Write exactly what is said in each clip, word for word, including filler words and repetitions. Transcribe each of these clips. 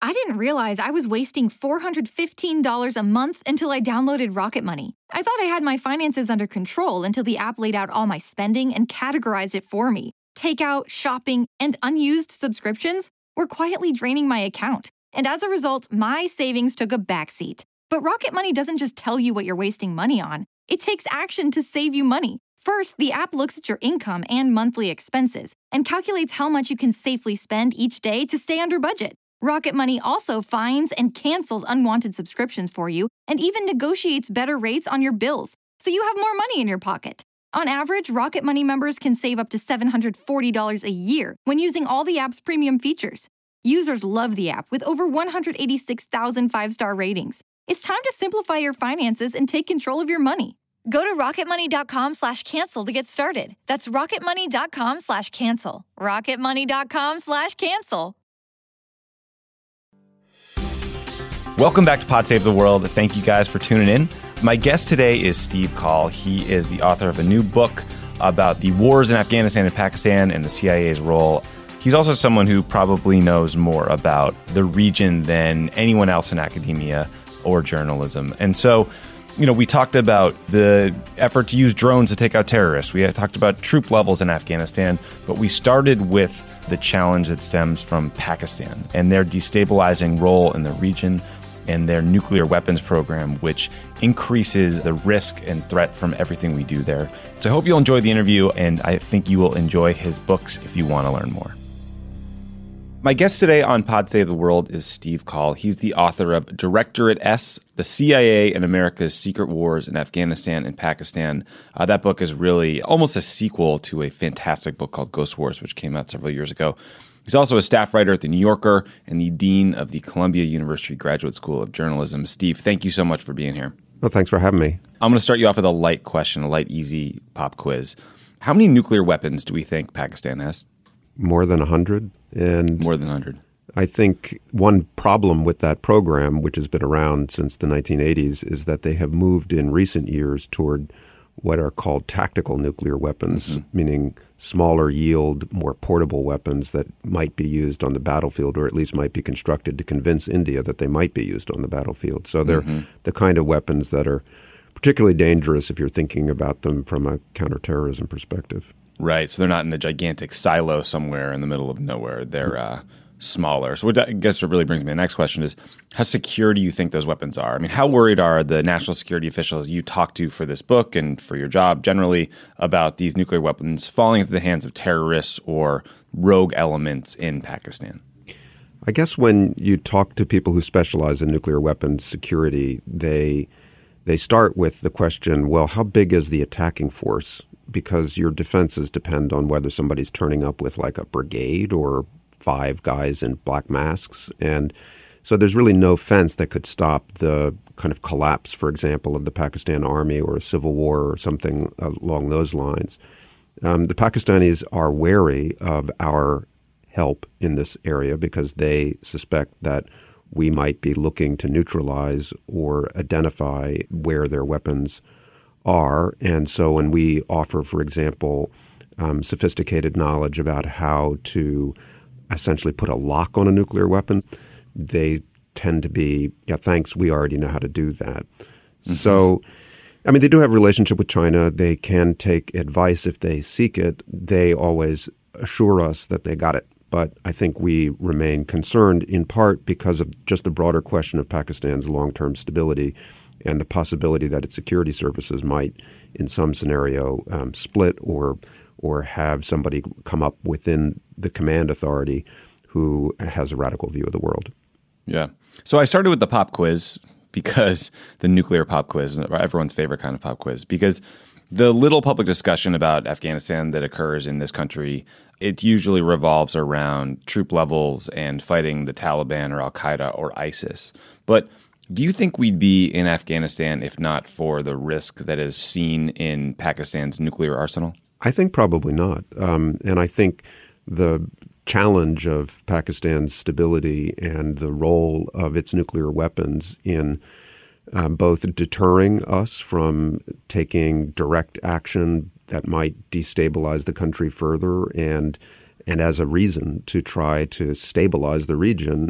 I didn't realize I was wasting four hundred fifteen dollars a month until I downloaded Rocket Money. I thought I had my finances under control until the app laid out all my spending and categorized it for me. Takeout, shopping, and unused subscriptions were quietly draining my account. And as a result, my savings took a backseat. But Rocket Money doesn't just tell you what you're wasting money on. It takes action to save you money. First, the app looks at your income and monthly expenses and calculates how much you can safely spend each day to stay under budget. Rocket Money also finds and cancels unwanted subscriptions for you and even negotiates better rates on your bills, so you have more money in your pocket. On average, Rocket Money members can save up to seven hundred forty dollars a year when using all the app's premium features. Users love the app with over one hundred eighty-six thousand five-star ratings. It's time to simplify your finances and take control of your money. Go to rocketmoney.com slash cancel to get started. That's rocketmoney.com slash cancel. rocketmoney.com slash cancel. Welcome back to Pod Save the World. Thank you guys for tuning in. My guest today is Steve Coll. He is the author of a new book about the wars in Afghanistan and Pakistan and the C I A's role. He's also someone who probably knows more about the region than anyone else in academia or journalism. And so, you know, we talked about the effort to use drones to take out terrorists. We had talked about troop levels in Afghanistan, but we started with the challenge that stems from Pakistan and their destabilizing role in the region and their nuclear weapons program, which increases the risk and threat from everything we do there. So I hope you'll enjoy the interview, and I think you will enjoy his books if you want to learn more. My guest today on Pod Save the World is Steve Coll. He's the author of Directorate S, The C I A and America's Secret Wars in Afghanistan and Pakistan. Uh, that book is really almost a sequel to a fantastic book called Ghost Wars, which came out several years ago. He's also a staff writer at The New Yorker and the dean of the Columbia University Graduate School of Journalism. Steve, thank you so much for being here. Well, thanks for having me. I'm going to start you off with a light question, a light, easy pop quiz. How many nuclear weapons do we think Pakistan has? More than one hundred. And More than one hundred. I think one problem with that program, which has been around since the nineteen eighties, is that they have moved in recent years toward what are called tactical nuclear weapons, mm-hmm. meaning smaller yield, more portable weapons that might be used on the battlefield, or at least might be constructed to convince India that they might be used on the battlefield. So they're mm-hmm. the kind of weapons that are particularly dangerous if you're thinking about them from a counterterrorism perspective. Right. So they're not in a gigantic silo somewhere in the middle of nowhere. They're uh, smaller. So what I guess what really brings me to the next question is, how secure do you think those weapons are? I mean, how worried are the national security officials you talk to for this book and for your job generally about these nuclear weapons falling into the hands of terrorists or rogue elements in Pakistan? I guess when you talk to people who specialize in nuclear weapons security, they they start with the question, well, how big is the attacking force? Because your defenses depend on whether somebody's turning up with like a brigade or five guys in black masks. And so there's really no fence that could stop the kind of collapse, for example, of the Pakistan army or a civil war or something along those lines. Um, the Pakistanis are wary of our help in this area because they suspect that we might be looking to neutralize or identify where their weapons are. And so when we offer, for example, um, sophisticated knowledge about how to essentially put a lock on a nuclear weapon, they tend to be, yeah, thanks, we already know how to do that. Mm-hmm. So, I mean, they do have a relationship with China. They can take advice if they seek it. They always assure us that they got it. But I think we remain concerned in part because of just the broader question of Pakistan's long-term stability and the possibility that its security services might, in some scenario, um, split or or have somebody come up within the command authority who has a radical view of the world. Yeah. So I started with the pop quiz because the nuclear pop quiz, everyone's favorite kind of pop quiz, because the little public discussion about Afghanistan that occurs in this country, it usually revolves around troop levels and fighting the Taliban or Al-Qaeda or ISIS. But do you think we'd be in Afghanistan if not for the risk that is seen in Pakistan's nuclear arsenal? I think probably not. Um, and I think the challenge of Pakistan's stability and the role of its nuclear weapons in um, both deterring us from taking direct action that might destabilize the country further and and as a reason to try to stabilize the region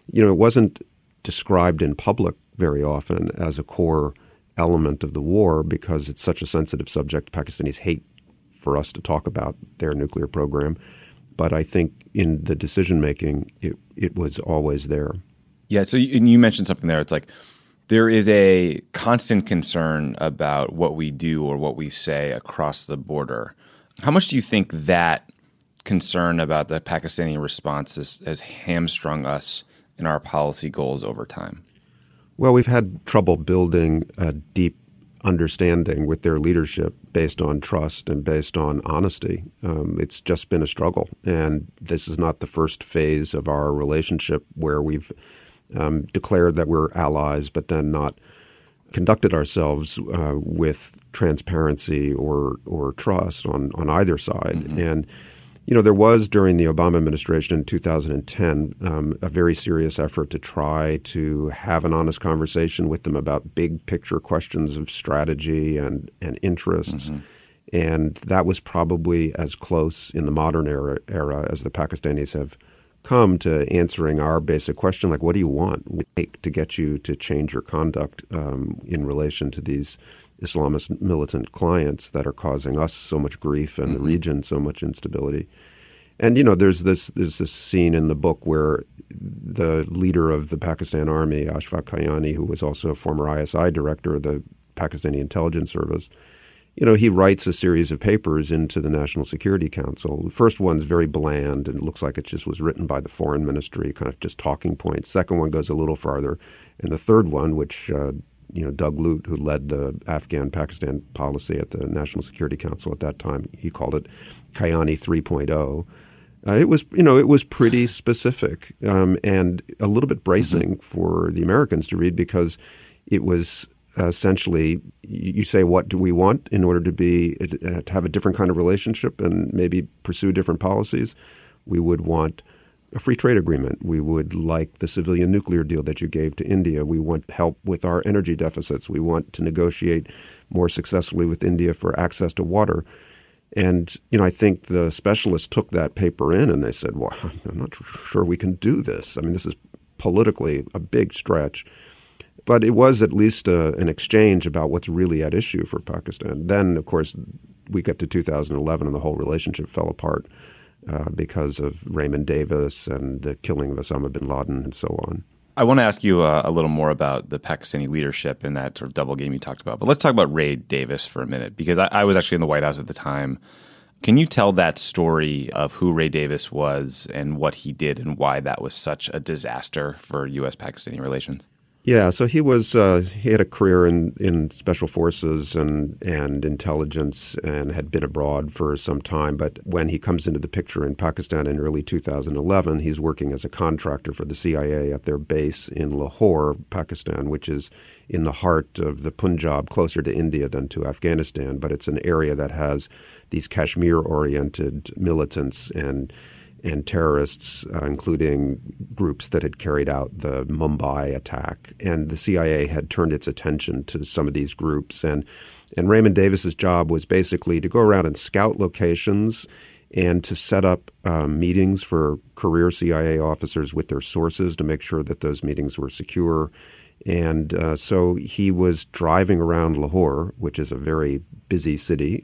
you know, it wasn't described in public very often as a core element of the war because it's such a sensitive subject. Pakistanis hate for us to talk about their nuclear program. But I think in the decision-making, it, it was always there. Yeah, so you, and you mentioned something there. It's like there is a constant concern about what we do or what we say across the border. How much do you think that concern about the Pakistani response has, has hamstrung us in our policy goals over time? Well, we've had trouble building a deep understanding with their leadership based on trust and based on honesty. Um, it's just been a struggle. And this is not the first phase of our relationship where we've um, declared that we're allies, but then not conducted ourselves uh, with transparency or or trust on, on either side. Mm-hmm. And, you know, there was during the Obama administration in two thousand ten um, a very serious effort to try to have an honest conversation with them about big picture questions of strategy and, and interests. Mm-hmm. And that was probably as close in the modern era, era as the Pakistanis have come to answering our basic question, like, what do you want to get you to change your conduct um, in relation to these Islamist militant clients that are causing us so much grief and mm-hmm. the region so much instability. And, you know, there's this there's this scene in the book where the leader of the Pakistan Army, Ashfaq Kayani, who was also a former I S I director of the Pakistani Intelligence Service, you know, he writes a series of papers into the National Security Council. The first one's very bland and it looks like it just was written by the foreign ministry, kind of just talking points. Second one goes a little farther. And the third one, which, uh, you know, Doug Lute, who led the Afghan-Pakistan policy at the National Security Council at that time, he called it Kayani three point oh. Uh, it was, you know, it was pretty specific um, and a little bit bracing mm-hmm. for the Americans to read because it was essentially, you say, what do we want in order to be uh, to have a different kind of relationship and maybe pursue different policies? We would want a free trade agreement. We would like the civilian nuclear deal that you gave to India. We want help with our energy deficits. We want to negotiate more successfully with India for access to water. And, you know, I think the specialists took that paper in and they said, well, I'm not sure we can do this. I mean, this is politically a big stretch. But it was at least a, an exchange about what's really at issue for Pakistan. Then, of course, we get to two thousand eleven and the whole relationship fell apart uh, because of Raymond Davis and the killing of Osama bin Laden and so on. I want to ask you uh, a little more about the Pakistani leadership and that sort of double game you talked about. But let's talk about Ray Davis for a minute, because I, I was actually in the White House at the time. Can you tell that story of who Ray Davis was and what he did and why that was such a disaster for U S Pakistani relations? Yeah, so he was uh, he had a career in, in special forces and and intelligence and had been abroad for some time. But when he comes into the picture in Pakistan in early two thousand eleven, he's working as a contractor for the C I A at their base in Lahore, Pakistan, which is in the heart of the Punjab, closer to India than to Afghanistan. But it's an area that has these Kashmir-oriented militants and and terrorists, uh, including groups that had carried out the Mumbai attack. And the C I A had turned its attention to some of these groups. And, and Raymond Davis's job was basically to go around and scout locations and to set up um, meetings for career C I A officers with their sources to make sure that those meetings were secure. And uh, so he was driving around Lahore, which is a very busy city,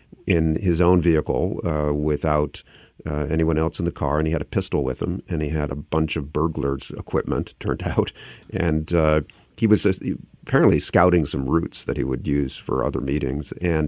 in his own vehicle uh, without Uh, anyone else in the car, and he had a pistol with him, and he had a bunch of burglars' equipment, turned out. And uh, he was uh, apparently scouting some routes that he would use for other meetings. And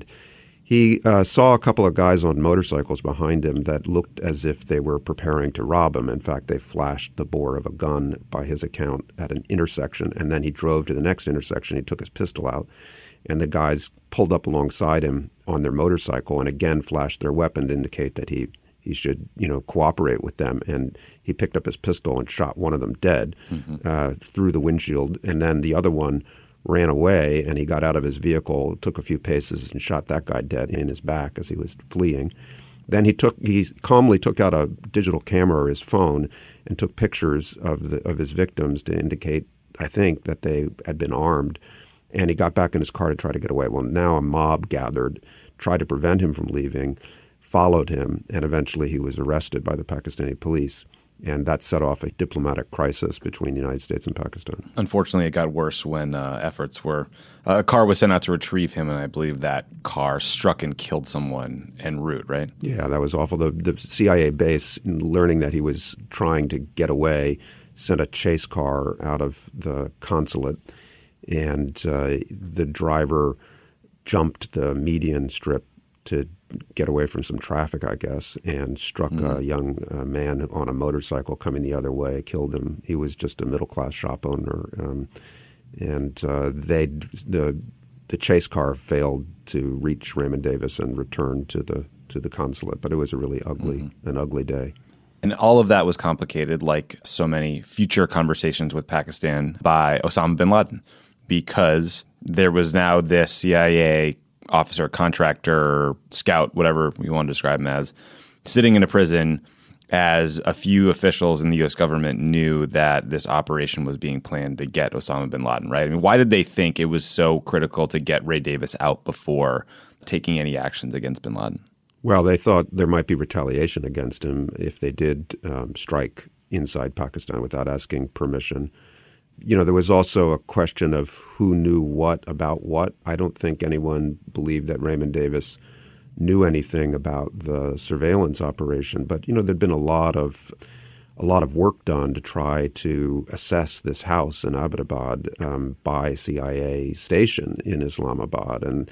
he uh, saw a couple of guys on motorcycles behind him that looked as if they were preparing to rob him. In fact, they flashed the bore of a gun, by his account, at an intersection, and then he drove to the next intersection. He took his pistol out, and the guys pulled up alongside him on their motorcycle and again flashed their weapon to indicate that he He should, you know, cooperate with them. And he picked up his pistol and shot one of them dead mm-hmm. uh, through the windshield. And then the other one ran away, and he got out of his vehicle, took a few paces, and shot that guy dead in his back as he was fleeing. Then he took he calmly took out a digital camera or his phone and took pictures of the of his victims to indicate, I think, that they had been armed. And he got back in his car to try to get away. Well, now a mob gathered, tried to prevent him from leaving, followed him, and eventually he was arrested by the Pakistani police. And that set off a diplomatic crisis between the United States and Pakistan. Unfortunately, it got worse when uh, efforts were uh, – a car was sent out to retrieve him, and I believe that car struck and killed someone en route, right? Yeah, that was awful. The, the C I A base, learning that he was trying to get away, sent a chase car out of the consulate, and uh, the driver jumped the median strip to get away from some traffic, I guess, and struck mm. a young uh, man on a motorcycle coming the other way, killed him. He was just a middle-class shop owner. Um, and uh, they the the chase car failed to reach Raymond Davis and return to the to the consulate. But it was a really ugly, mm-hmm. an ugly day. And all of that was complicated, like so many future conversations with Pakistan, by Osama bin Laden, because there was now this C I A officer, contractor, scout, whatever you want to describe him as, sitting in a prison as a few officials in the U S government knew that this operation was being planned to get Osama bin Laden, right? I mean, why did they think it was so critical to get Ray Davis out before taking any actions against bin Laden? Well, they thought there might be retaliation against him if they did um, strike inside Pakistan without asking permission. You know, there was also a question of who knew what about what. I don't think anyone believed that Raymond Davis knew anything about the surveillance operation. But, you know, there'd been a lot of a lot of work done to try to assess this house in Abbottabad um, by C I A station in Islamabad. And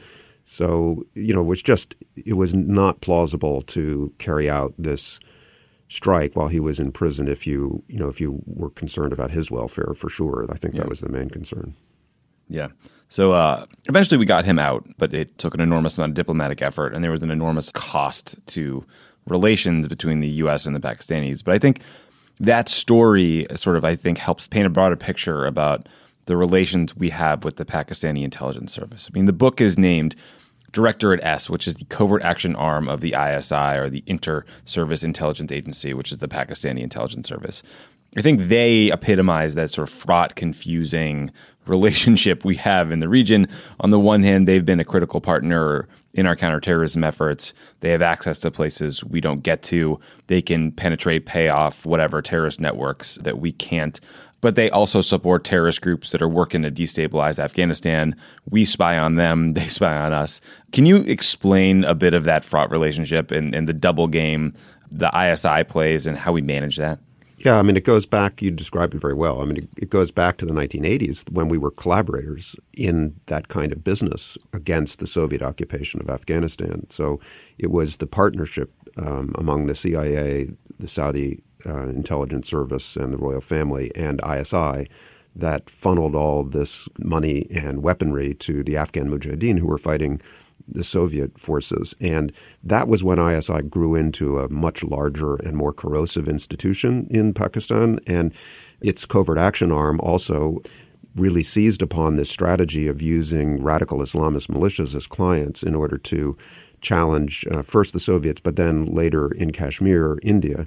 so, you know, it was just it was not plausible to carry out this strike while he was in prison if you, you know, if you were concerned about his welfare, for sure. I think yeah. that was the main concern. Yeah. So uh, eventually we got him out, but it took an enormous amount of diplomatic effort, and there was an enormous cost to relations between the U S and the Pakistanis. But I think that story sort of, I think, helps paint a broader picture about the relations we have with the Pakistani intelligence service. I mean, the book is named Directorate S, which is the covert action arm of the I S I, or the Inter-Service Intelligence Agency, which is the Pakistani intelligence service. I think they epitomize that sort of fraught, confusing relationship we have in the region. On the one hand, they've been a critical partner in our counterterrorism efforts. They have access to places we don't get to. They can penetrate, pay off whatever terrorist networks that we can't. But they also support terrorist groups that are working to destabilize Afghanistan. We spy on them, they spy on us. Can you explain a bit of that fraught relationship and, and the double game the I S I plays and how we manage that? Yeah, I mean, it goes back, you described it very well. I mean, it, it goes back to the nineteen eighties when we were collaborators in that kind of business against the Soviet occupation of Afghanistan. So it was the partnership um, among the C I A, the Saudi Uh, intelligence service and the royal family and I S I that funneled all this money and weaponry to the Afghan Mujahideen who were fighting the Soviet forces. And that was when I S I grew into a much larger and more corrosive institution in Pakistan. And its covert action arm also really seized upon this strategy of using radical Islamist militias as clients in order to challenge uh, first the Soviets, but then later in Kashmir, India.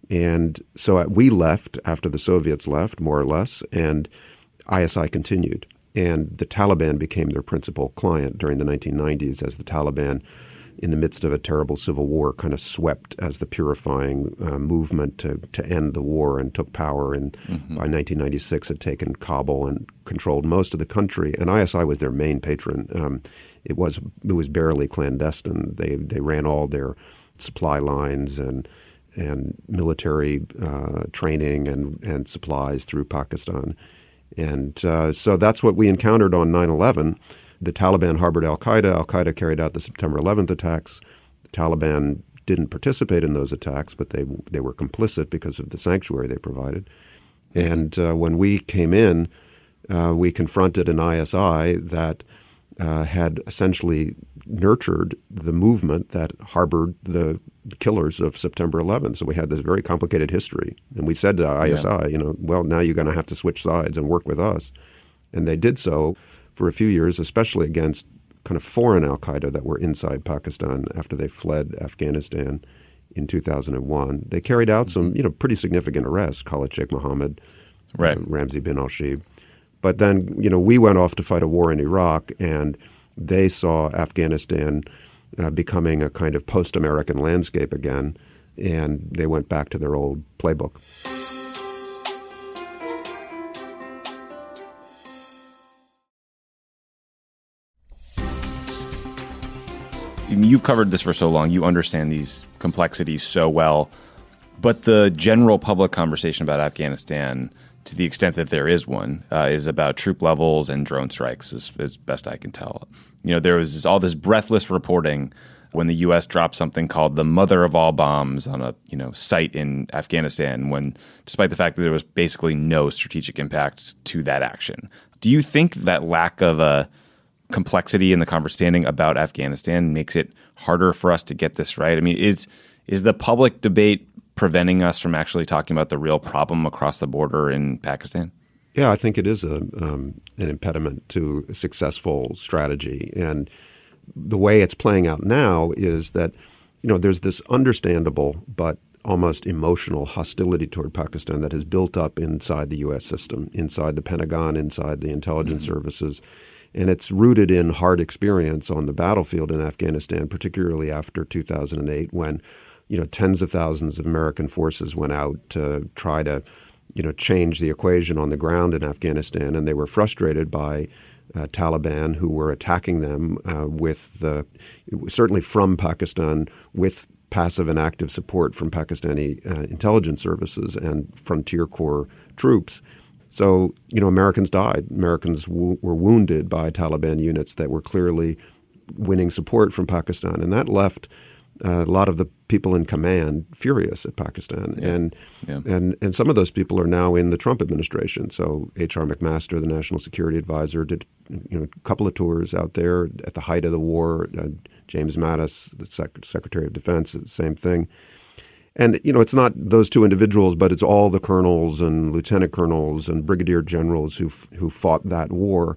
And so we left after the Soviets left, more or less, and I S I continued. And the Taliban became their principal client during the nineteen nineties as the Taliban, in the midst of a terrible civil war, kind of swept as the purifying uh, movement to, to end the war and took power. And mm-hmm. by nineteen ninety-six had taken Kabul and controlled most of the country. And I S I was their main patron. Um, it was it was barely clandestine. They they ran all their supply lines and and military uh, training and, and supplies through Pakistan. And uh, so that's what we encountered on nine eleven. The Taliban harbored al-Qaeda. Al-Qaeda carried out the September eleventh attacks. The Taliban didn't participate in those attacks, but they they were complicit because of the sanctuary they provided. And uh, when we came in, uh, we confronted an I S I that uh, had essentially nurtured the movement that harbored the killers of September eleventh. So we had this very complicated history. And we said to I S I, yeah. you know, well, now you're going to have to switch sides and work with us. And they did so for a few years, especially against kind of foreign al-Qaeda that were inside Pakistan after they fled Afghanistan in two thousand one. They carried out some, you know, pretty significant arrests, Khalid Sheikh Mohammed, right. uh, Ramzi bin al-Shib. But then, you know, we went off to fight a war in Iraq, and they saw Afghanistan uh, becoming a kind of post-American landscape again. and they went back to their old playbook. You've covered this for so long. You understand these complexities so well. But the general public conversation about Afghanistan, to the extent that there is one, uh, is about troop levels and drone strikes, as, as best I can tell. You know, there was this, all this breathless reporting when the U S dropped something called the mother of all bombs on a you know site in Afghanistan, when, despite the fact that there was basically no strategic impact to that action. Do you think that lack of a complexity in the conversation about Afghanistan makes it harder for us to get this right? I mean, is is the public debate preventing us from actually talking about the real problem across the border in Pakistan? Yeah, I think it is a um, an impediment to a successful strategy. And the way it's playing out now is that, you know, there's this understandable but almost emotional hostility toward Pakistan that has built up inside the U S system, inside the Pentagon, inside the intelligence mm-hmm. services. And it's rooted in hard experience on the battlefield in Afghanistan, particularly after two thousand eight, when, you know, tens of thousands of American forces went out to try to, you know, change the equation on the ground in Afghanistan. And they were frustrated by uh, Taliban, who were attacking them uh, with the certainly from Pakistan, with passive and active support from Pakistani uh, intelligence services and Frontier Corps troops. So, you know, Americans died. Americans w- were wounded by Taliban units that were clearly winning support from Pakistan. And that left uh, a lot of the people in command furious at Pakistan. Yeah. And, yeah. and and some of those people are now in the Trump administration. So H R McMaster, the National Security Advisor, did you know, a couple of tours out there at the height of the war. Uh, James Mattis, the Sec- Secretary of Defense, the same thing. And, you know, it's not those two individuals, but it's all the colonels and lieutenant colonels and brigadier generals who who fought that war.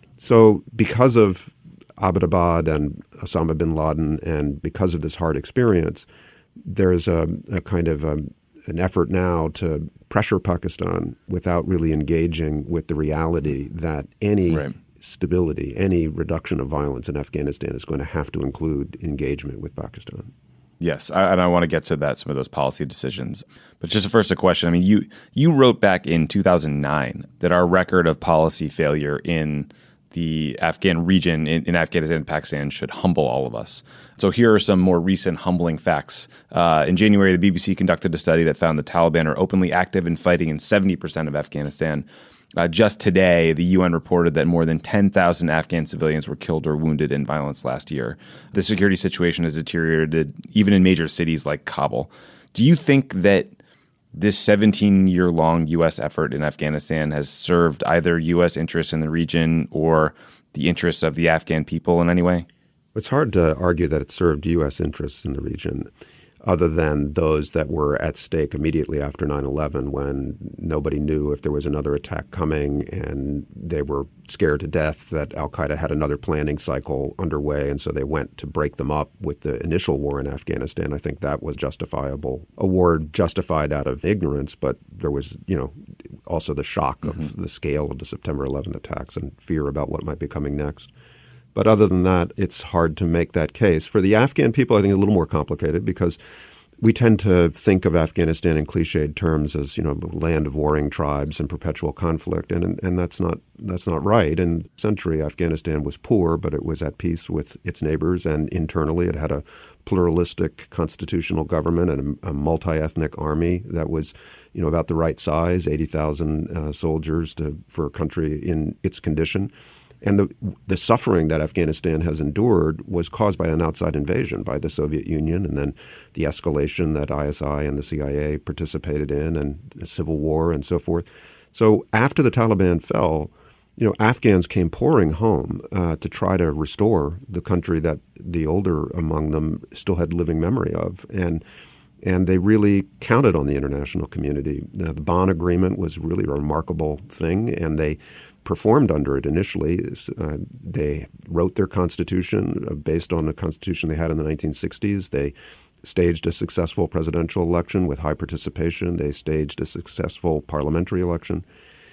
So because of Abbottabad and Osama bin Laden and because of this hard experience, there's a, a kind of a, an effort now to pressure Pakistan without really engaging with the reality that any right. stability, any reduction of violence in Afghanistan is going to have to include engagement with Pakistan. Yes, I, and I want to get to that, some of those policy decisions. But just first a question. I mean, you you wrote back in two thousand nine that our record of policy failure in the Afghan region, in, in Afghanistan and Pakistan, should humble all of us. So here are some more recent humbling facts. Uh, in January, the B B C conducted a study that found the Taliban are openly active in fighting in seventy percent of Afghanistan. Uh, just today, the U N reported that more than ten thousand Afghan civilians were killed or wounded in violence last year. The security situation has deteriorated even in major cities like Kabul. Do you think that this seventeen-year-long U S effort in Afghanistan has served either U S interests in the region or the interests of the Afghan people in any way? It's hard to argue that it served U S interests in the region, other than those that were at stake immediately after nine eleven, when nobody knew if there was another attack coming and they were scared to death that al-Qaeda had another planning cycle underway, and so they went to break them up with the initial war in Afghanistan. I think that was justifiable. A war justified out of ignorance, but there was, you know, also the shock of mm-hmm. the scale of the September eleventh attacks and fear about what might be coming next. But other than that, it's hard to make that case. For the Afghan people, I think it's a little more complicated because we tend to think of Afghanistan in cliched terms as, you know, the land of warring tribes and perpetual conflict, and and that's not that's not right. In a century, Afghanistan was poor, but it was at peace with its neighbors, and internally it had a pluralistic constitutional government and a, a multi-ethnic army that was, you know, about the right size, eighty thousand uh, soldiers to, for a country in its condition. And the the suffering that Afghanistan has endured was caused by an outside invasion by the Soviet Union, and then the escalation that I S I and the C I A participated in, and the civil war and so forth. So after the Taliban fell, you know, Afghans came pouring home uh, to try to restore the country that the older among them still had living memory of, and and they really counted on the international community. Now, the Bonn Agreement was really a remarkable thing, and they performed under it initially. Uh, they wrote their constitution uh, based on the constitution they had in the nineteen sixties. They staged a successful presidential election with high participation. They staged a successful parliamentary election.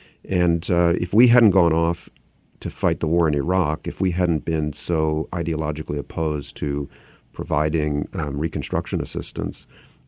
And uh, if we hadn't gone off to fight the war in Iraq, if we hadn't been so ideologically opposed to providing um, reconstruction assistance,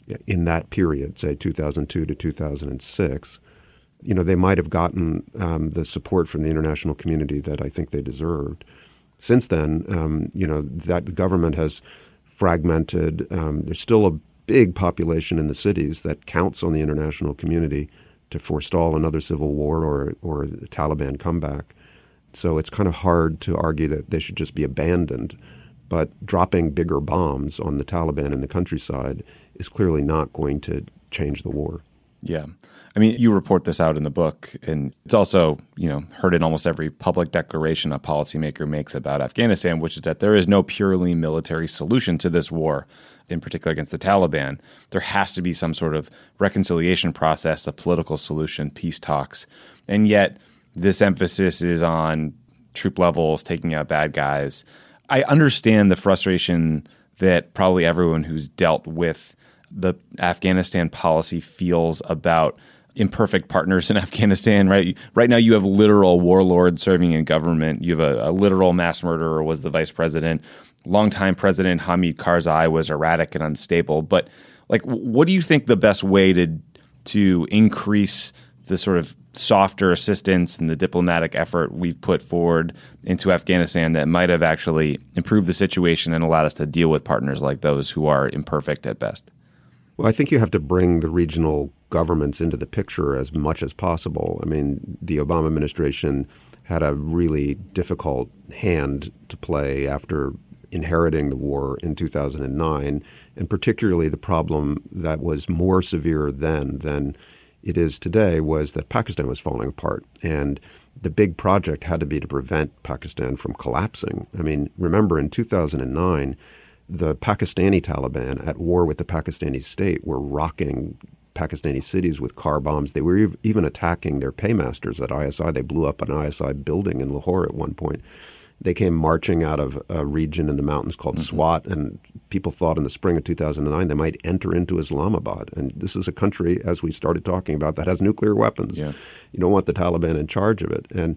in that period, say two thousand two to two thousand six, you know, they might have gotten um, the support from the international community that I think they deserved. Since then, um, you know, that government has fragmented. Um, there's still a big population in the cities that counts on the international community to forestall another civil war or or the Taliban comeback. So it's kind of hard to argue that they should just be abandoned. But dropping bigger bombs on the Taliban in the countryside is clearly not going to change the war. Yeah. I mean, you report this out in the book, and it's also, you know, heard in almost every public declaration a policymaker makes about Afghanistan, which is that there is no purely military solution to this war, in particular against the Taliban. There has to be some sort of reconciliation process, a political solution, peace talks. And yet this emphasis is on troop levels, taking out bad guys. I understand the frustration that probably everyone who's dealt with the Afghanistan policy feels about imperfect partners in Afghanistan, right? Right now you have literal warlords serving in government. You have a, a literal mass murderer was the vice president. Longtime President Hamid Karzai was erratic and unstable. But like, what do you think the best way to to increase the sort of softer assistance and the diplomatic effort we've put forward into Afghanistan that might have actually improved the situation and allowed us to deal with partners like those who are imperfect at best? Well, I think you have to bring the regional governments into the picture as much as possible. I mean, the Obama administration had a really difficult hand to play after inheriting the war in two thousand nine, and particularly the problem that was more severe then than it is today was that Pakistan was falling apart. And the big project had to be to prevent Pakistan from collapsing. I mean, remember in two thousand nine, the Pakistani Taliban at war with the Pakistani state were rocking Pakistani cities with car bombs. They were even attacking their paymasters at I S I. They blew up an I S I building in Lahore at one point. They came marching out of a region in the mountains called mm-hmm. Swat, and people thought in the spring of two thousand nine they might enter into Islamabad. And this is a country, as we started talking about, that has nuclear weapons. Yeah. You don't want the Taliban in charge of it. And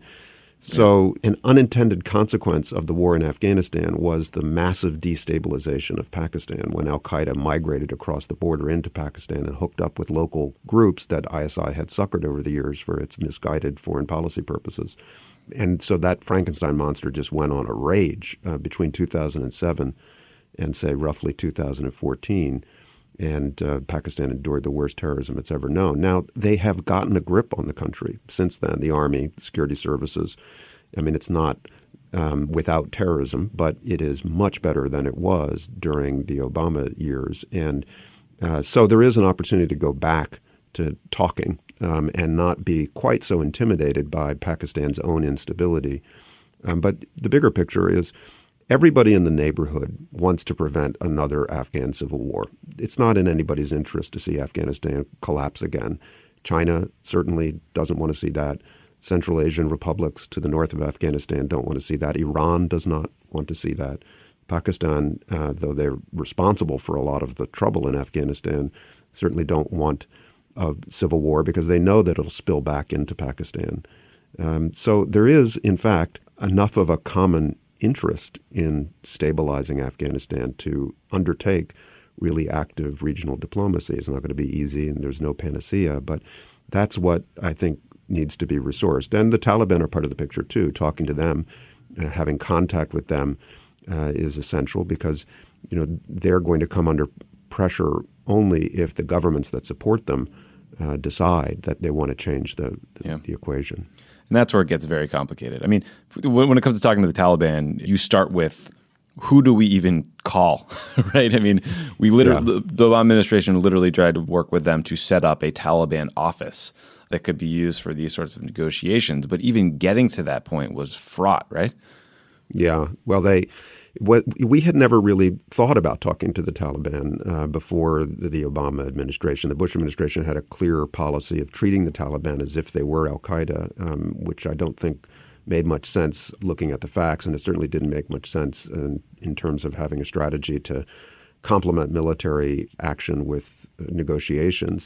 so yeah. an unintended consequence of the war in Afghanistan was the massive destabilization of Pakistan when al-Qaeda migrated across the border into Pakistan and hooked up with local groups that I S I had suckered over the years for its misguided foreign policy purposes. And so that Frankenstein monster just went on a rage uh, between two thousand seven and, say, roughly two thousand fourteen. And uh, Pakistan endured the worst terrorism it's ever known. Now, they have gotten a grip on the country since then, the army, security services. I mean, it's not um, without terrorism, but it is much better than it was during the Obama years. And uh, so there is an opportunity to go back to talking um, and not be quite so intimidated by Pakistan's own instability. Um, but the bigger picture is everybody in the neighborhood wants to prevent another Afghan civil war. It's not in anybody's interest to see Afghanistan collapse again. China certainly doesn't want to see that. Central Asian republics to the north of Afghanistan don't want to see that. Iran does not want to see that. Pakistan, uh, though they're responsible for a lot of the trouble in Afghanistan, certainly don't want a civil war because they know that it'll spill back into Pakistan. Um, so there is, in fact, enough of a common interest in stabilizing Afghanistan to undertake really active regional diplomacy. It's not going to be easy and there's no panacea, but that's what I think needs to be resourced. And the Taliban are part of the picture too. Talking to them, uh, having contact with them uh, is essential because, you know, they're going to come under pressure only if the governments that support them uh, decide that they want to change the, the, yeah. the equation. And that's where it gets very complicated. I mean, when it comes to talking to the Taliban, you start with who do we even call, right? I mean, we literally, yeah. the Obama administration literally tried to work with them to set up a Taliban office that could be used for these sorts of negotiations. But even getting to that point was fraught, right? Yeah. Well, they what we had never really thought about talking to the Taliban uh, before the, the Obama administration. The Bush administration had a clear policy of treating the Taliban as if they were al-Qaeda, um, which I don't think made much sense looking at the facts, and it certainly didn't make much sense in, in terms of having a strategy to complement military action with negotiations.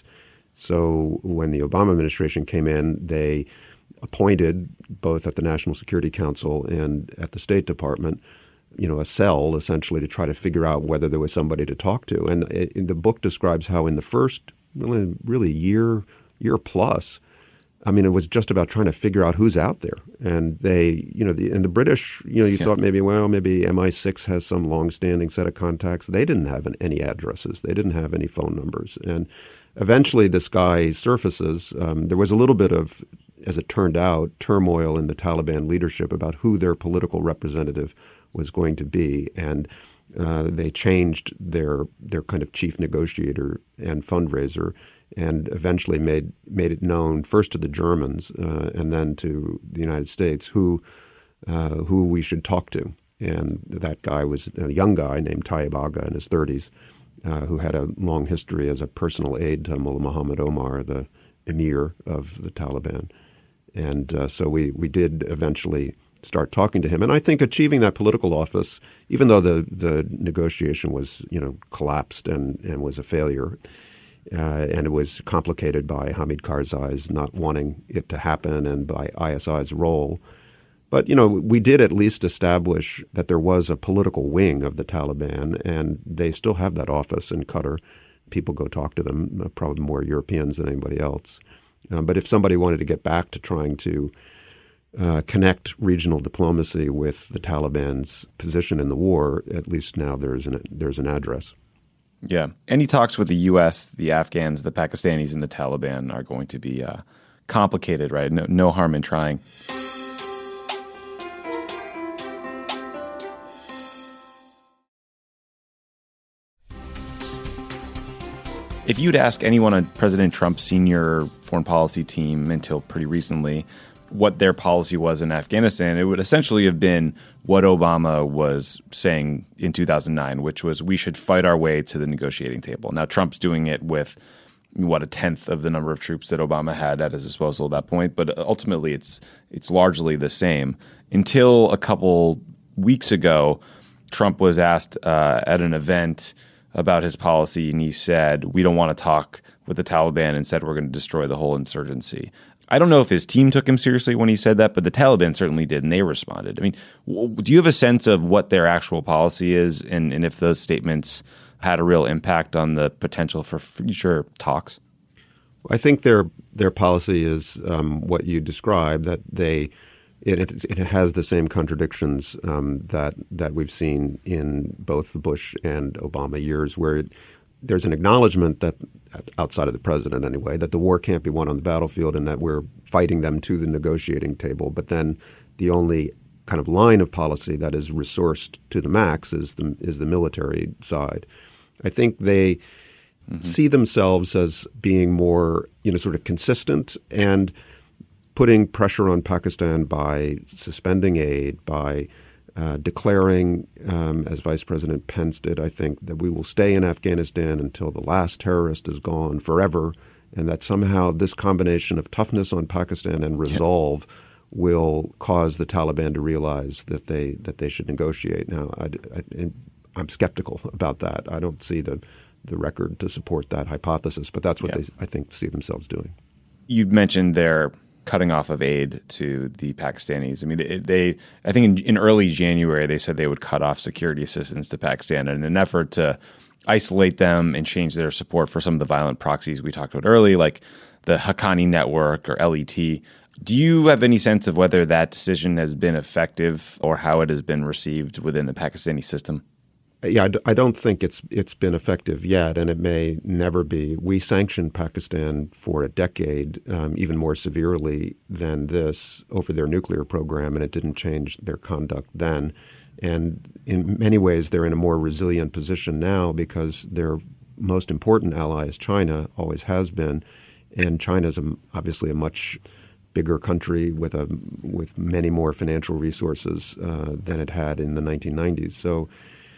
So when the Obama administration came in, they appointed, both at the National Security Council and at the State Department, you know, a cell essentially to try to figure out whether there was somebody to talk to. And it, the book describes how in the first really, really year, year plus, I mean, it was just about trying to figure out who's out there. And they, you know, the, and the British, you know, you yeah. thought maybe, well, maybe M I six has some longstanding set of contacts. They didn't have any addresses. They didn't have any phone numbers. And eventually this guy surfaces. Um, there was a little bit of, as it turned out, turmoil in the Taliban leadership about who their political representative was going to be. And uh, they changed their their kind of chief negotiator and fundraiser, and eventually made made it known first to the Germans uh, and then to the United States who uh, who we should talk to. And that guy was a young guy named Tayyib Agha in his thirties, uh, who had a long history as a personal aide to Mullah Muhammad Omar, the emir of the Taliban. And uh, so we, we did eventually start talking to him. And I think achieving that political office, even though the, the negotiation was, you know, collapsed and, and was a failure, Uh, and it was complicated by Hamid Karzai's not wanting it to happen and by I S I's role. But, you know, we did at least establish that there was a political wing of the Taliban, and they still have that office in Qatar. People go talk to them, uh, probably more Europeans than anybody else. Um, but if somebody wanted to get back to trying to uh, connect regional diplomacy with the Taliban's position in the war, at least now there's an, there's an address. Yeah. Any talks with the U S, the Afghans, the Pakistanis, and the Taliban are going to be uh, complicated, right? No, no harm in trying. If you'd ask anyone on President Trump's senior foreign policy team until pretty recently what their policy was in Afghanistan, it would essentially have been what Obama was saying in two thousand nine, which was we should fight our way to the negotiating table. Now, Trump's doing it with, what, a tenth of the number of troops that Obama had at his disposal at that point. But ultimately, it's it's largely the same. Until a couple weeks ago, Trump was asked uh, at an event about his policy, and he said, we don't want to talk with the Taliban. Instead, we're going to destroy the whole insurgency. I don't know if his team took him seriously when he said that, but the Taliban certainly did, and they responded. I mean, w- do you have a sense of what their actual policy is, and, and if those statements had a real impact on the potential for future talks? I think their their policy is um, what you described, that they it, it, it has the same contradictions um, that that we've seen in both the Bush and Obama years, where it, there's an acknowledgement that, outside of the president anyway, that the war can't be won on the battlefield and that we're fighting them to the negotiating table. But then the only kind of line of policy that is resourced to the max is the is the military side. I think they mm-hmm. see themselves as being more, you know, sort of consistent and putting pressure on Pakistan by suspending aid, by Uh, declaring, um, as Vice President Pence did, I think, that we will stay in Afghanistan until the last terrorist is gone forever, and that somehow this combination of toughness on Pakistan and resolve yeah. will cause the Taliban to realize that they that they should negotiate. Now, I, I, I'm skeptical about that. I don't see the the record to support that hypothesis, but that's what yeah. they, I think, see themselves doing. You mentioned their cutting off of aid to the Pakistanis. I mean, they, they I think in, in early January, they said they would cut off security assistance to Pakistan in an effort to isolate them and change their support for some of the violent proxies we talked about earlier, like the Haqqani Network or L E T. Do you have any sense of whether that decision has been effective or how it has been received within the Pakistani system? Yeah, I, d- I don't think it's it's been effective yet, and it may never be. We sanctioned Pakistan for a decade, um, even more severely than this, over their nuclear program, and it didn't change their conduct then. And in many ways, they're in a more resilient position now because their most important ally is China, always has been, and China is a, obviously a much bigger country with a with many more financial resources uh, than it had in the nineteen nineties. So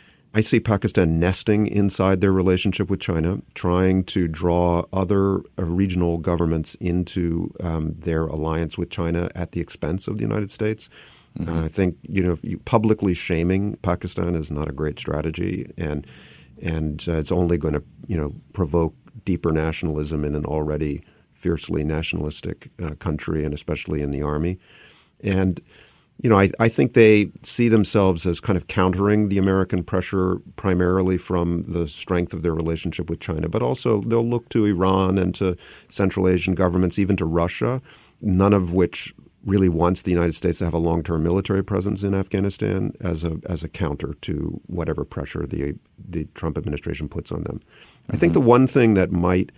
I see Pakistan nesting inside their relationship with China, trying to draw other uh, regional governments into um, their alliance with China at the expense of the United States. Mm-hmm. Uh, I think, you know, publicly shaming Pakistan is not a great strategy, and and uh, it's only going to, you know, provoke deeper nationalism in an already fiercely nationalistic uh, country, and especially in the army. And you know, I, I think they see themselves as kind of countering the American pressure primarily from the strength of their relationship with China, but also they'll look to Iran and to Central Asian governments, even to Russia, none of which really wants the United States to have a long-term military presence in Afghanistan as a as a counter to whatever pressure the the Trump administration puts on them. Mm-hmm. I think the one thing that might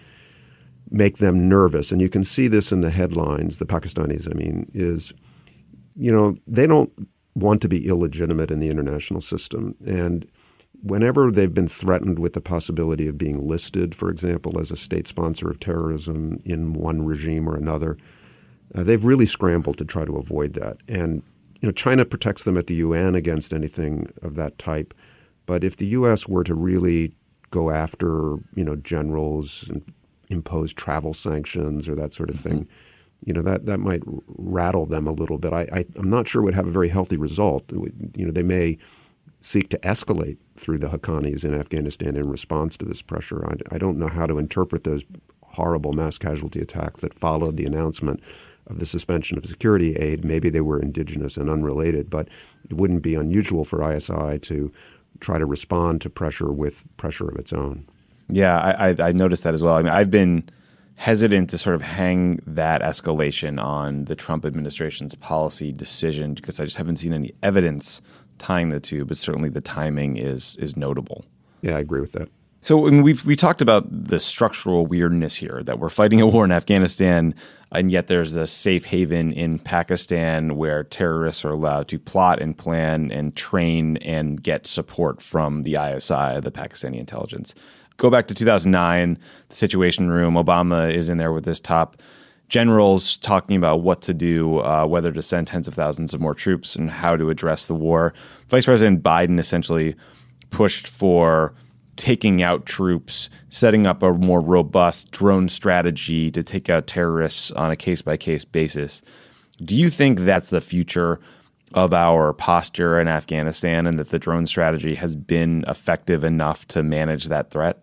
make them nervous, and you can see this in the headlines, the Pakistanis, I mean, is, you know, they don't want to be illegitimate in the international system. And whenever they've been threatened with the possibility of being listed, for example, as a state sponsor of terrorism in one regime or another, Uh, they've really scrambled to try to avoid that. And, you know, China protects them at the U N against anything of that type. But if the U S were to really go after, you know, generals and impose travel sanctions or that sort of thing, mm-hmm. you know, that, that might rattle them a little bit. I, I, I'm not sure it would have a very healthy result. You know, they may seek to escalate through the Haqqanis in Afghanistan in response to this pressure. I, I don't know how to interpret those horrible mass casualty attacks that followed the announcement of the suspension of security aid. Maybe they were indigenous and unrelated, but it wouldn't be unusual for I S I to try to respond to pressure with pressure of its own. Yeah, I, I, I noticed that as well. I mean, I've been hesitant to sort of hang that escalation on the Trump administration's policy decision because I just haven't seen any evidence tying the two, but certainly the timing is is notable. Yeah, I agree with that. So I mean, we've we talked about the structural weirdness here, that we're fighting a war in Afghanistan, and yet there's the safe haven in Pakistan where terrorists are allowed to plot and plan and train and get support from the I S I, the Pakistani intelligence. Go back to two thousand nine, the Situation Room. Obama is in there with his top generals talking about what to do, uh, whether to send tens of thousands of more troops and how to address the war. Vice President Biden essentially pushed for taking out troops, setting up a more robust drone strategy to take out terrorists on a case-by-case basis. Do you think that's the future of our posture in Afghanistan and that the drone strategy has been effective enough to manage that threat?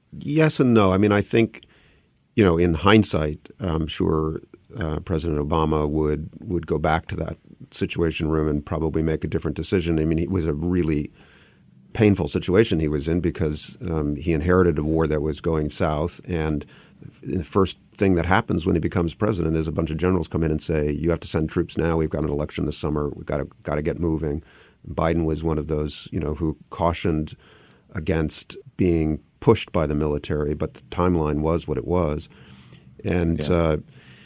Yes and no. I mean, I think, you know, in hindsight, I'm sure uh, President Obama would would go back to that Situation Room and probably make a different decision. I mean, it was a really painful situation he was in because um, he inherited a war that was going south. And the first thing that happens when he becomes president is a bunch of generals come in and say, you have to send troops now. We've got an election this summer. We've got to got to get moving. Biden was one of those, you know, who cautioned against being pushed by the military, but the timeline was what it was. And yeah. uh,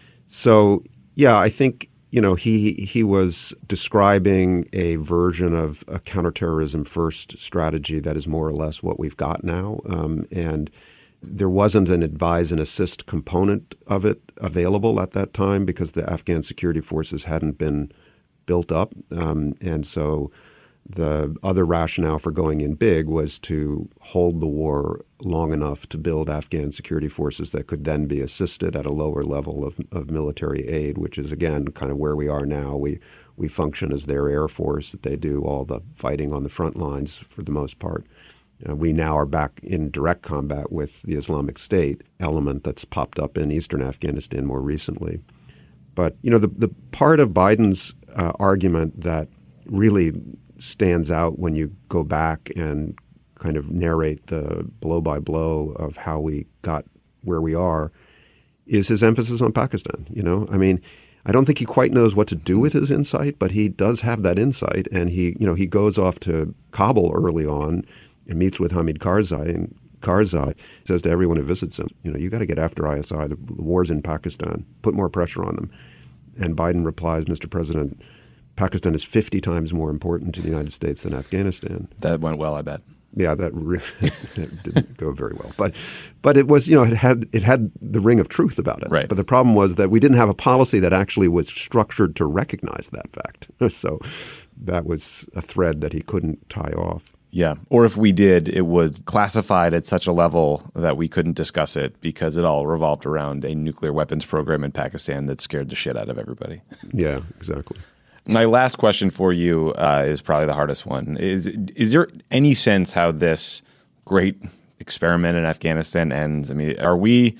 so, yeah, I think, you know, he he was describing a version of a counterterrorism first strategy that is more or less what we've got now. Um, and there wasn't an advise and assist component of it available at that time because the Afghan security forces hadn't been built up. Um, and so the other rationale for going in big was to hold the war long enough to build Afghan security forces that could then be assisted at a lower level of, of military aid, which is, again, kind of where we are now. We we function as their air force. That they do all the fighting on the front lines for the most part. Uh, we now are back in direct combat with the Islamic State element that's popped up in eastern Afghanistan more recently. But, you know, the, the part of Biden's uh, argument that really stands out when you go back and kind of narrate the blow-by-blow of how we got where we are is his emphasis on Pakistan. You know, I mean, I don't think he quite knows what to do with his insight, but he does have that insight. And he, you know, he goes off to Kabul early on and meets with Hamid Karzai, and Karzai says to everyone who visits him, you know, you got to get after I S I. The, the war's in Pakistan. Put more pressure on them. And Biden replies, Mister President, Pakistan is fifty times more important to the United States than Afghanistan. That went well, I bet. Yeah, that really didn't go very well. But but it was, you know, it had it had the ring of truth about it. Right. But the problem was that we didn't have a policy that actually was structured to recognize that fact. So that was a thread that he couldn't tie off. Yeah. Or if we did, it was classified at such a level that we couldn't discuss it because it all revolved around a nuclear weapons program in Pakistan that scared the shit out of everybody. Yeah, exactly. My last question for you uh, is probably the hardest one. Is is there any sense how this great experiment in Afghanistan ends? I mean, are we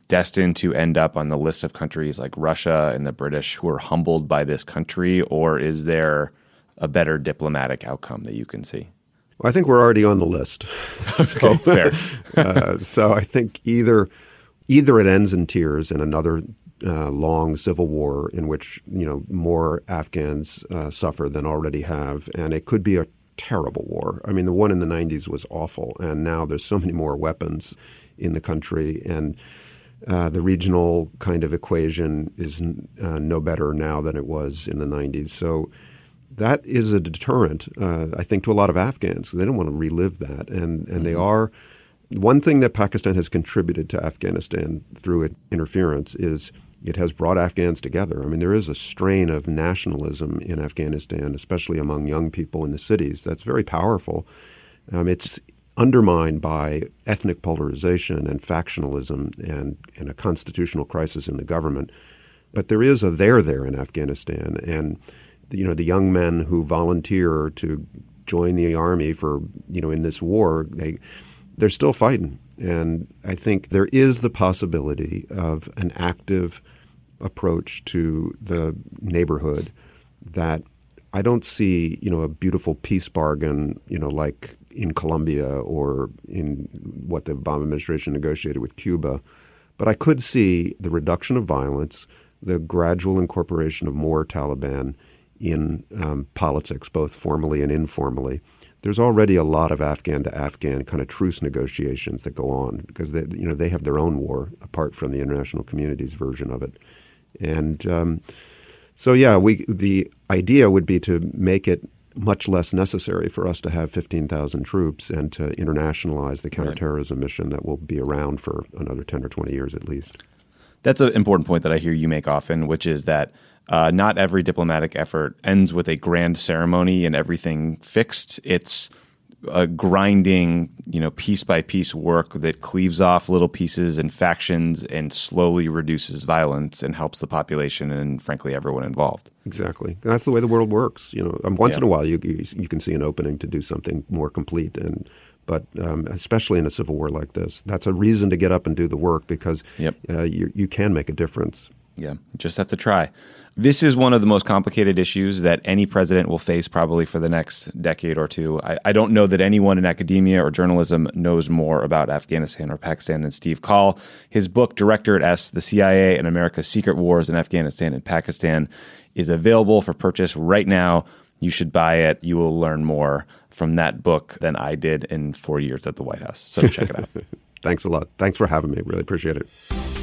destined to end up on the list of countries like Russia and the British who are humbled by this country, or is there a better diplomatic outcome that you can see? Well, I think we're already on the list. so, okay, fair. uh, so I think either either it ends in tears and another uh, long civil war in which you know more Afghans uh, suffer than already have, and it could be a terrible war. I mean, the one in the nineties was awful, and now there's so many more weapons in the country, and Uh, the regional kind of equation is uh, no better now than it was in the nineties. So that is a deterrent, uh, I think, to a lot of Afghans. They don't want to relive that. And, and mm-hmm. they are – one thing that Pakistan has contributed to Afghanistan through its interference is it has brought Afghans together. I mean, there is a strain of nationalism in Afghanistan, especially among young people in the cities. That's very powerful. Um, it's – undermined by ethnic polarization and factionalism and, and a constitutional crisis in the government. But there is a there there in Afghanistan. And, you know, the young men who volunteer to join the army for, you know, in this war, they, they're still fighting. And I think there is the possibility of an active approach to the neighborhood that I don't see, you know, a beautiful peace bargain, you know, like in Colombia or in what the Obama administration negotiated with Cuba. But I could see the reduction of violence, the gradual incorporation of more Taliban in um, politics, both formally and informally. There's already a lot of Afghan to Afghan kind of truce negotiations that go on because they, you know, they have their own war apart from the international community's version of it. And um, so, yeah, we the idea would be to make it much less necessary for us to have fifteen thousand troops and to internationalize the counterterrorism right. mission that will be around for another ten or twenty years at least. That's an important point that I hear you make often, which is that uh, not every diplomatic effort ends with a grand ceremony and everything fixed. It's a grinding, you know, piece by piece work that cleaves off little pieces and factions and slowly reduces violence and helps the population and, frankly, everyone involved. Exactly. That's the way the world works. You know, um, once yeah. in a while you, you you can see an opening to do something more complete, and but um, especially in a civil war like this, that's a reason to get up and do the work because yep. uh, you you can make a difference. Yeah, just have to try. This is one of the most complicated issues that any president will face probably for the next decade or two. I, I don't know that anyone in academia or journalism knows more about Afghanistan or Pakistan than Steve Coll. His book, Directorate S, The C I A and America's Secret Wars in Afghanistan and Pakistan, is available for purchase right now. You should buy it. You will learn more from that book than I did in four years at the White House. So check it out. Thanks a lot. Thanks for having me. Really appreciate it.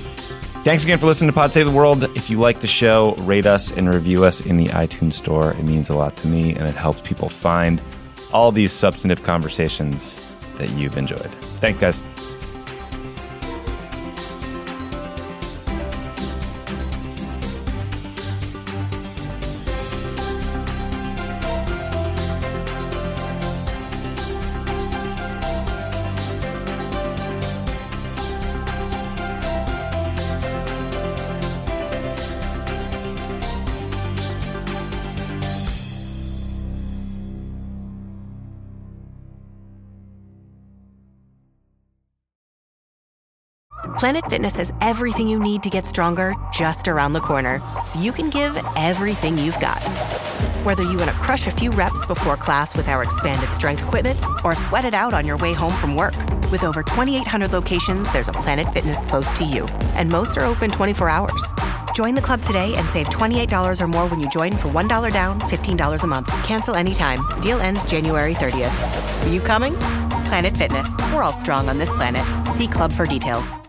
Thanks again for listening to Pod Save the World. If you like the show, rate us and review us in the iTunes store. It means a lot to me, and it helps people find all these substantive conversations that you've enjoyed. Thanks, guys. Planet Fitness has everything you need to get stronger just around the corner, so you can give everything you've got. Whether you want to crush a few reps before class with our expanded strength equipment or sweat it out on your way home from work. With over twenty-eight hundred locations, there's a Planet Fitness close to you, and most are open twenty-four hours. Join the club today and save twenty-eight dollars or more when you join for one dollar down, fifteen dollars a month. Cancel anytime. Deal ends January thirtieth. Are you coming? Planet Fitness. We're all strong on this planet. See club for details.